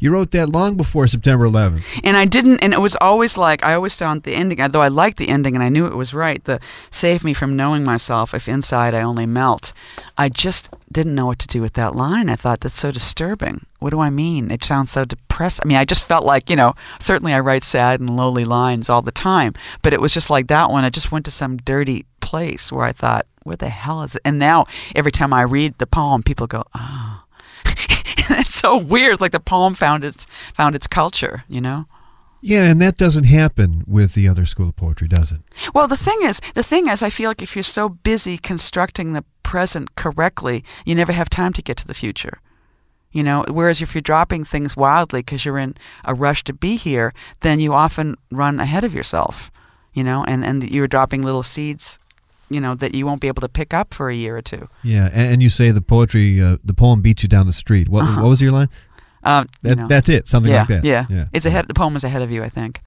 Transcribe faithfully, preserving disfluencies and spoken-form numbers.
You wrote that long before September eleventh. And I didn't, and it was always like, I always found the ending, although I liked the ending and I knew it was right, the save me from knowing myself if inside I only melt. I just didn't know what to do with that line. I thought, that's so disturbing. What do I mean? It sounds so depressing. I mean, I just felt like, you know, certainly I write sad and lowly lines all the time, but it was just like that one. I just went to some dirty place where I thought, what the hell is it? And now every time I read the poem, people go, oh. It's so weird. Like the poem found its found its culture, you know? Yeah, and that doesn't happen with the other school of poetry, does it? Well, the thing is, the thing is, I feel like if you're so busy constructing the present correctly, you never have time to get to the future. You know, whereas if you're dropping things wildly because you're in a rush to be here, then you often run ahead of yourself, you know, and, and you're dropping little seeds, you know, that you won't be able to pick up for a year or two. Yeah, and, and you say the poetry, uh, the poem beats you down the street. What, uh-huh. what was your line? Uh, that, you know. That's it, something yeah, like that. Yeah, yeah. It's ahead. The poem is ahead of you, I think.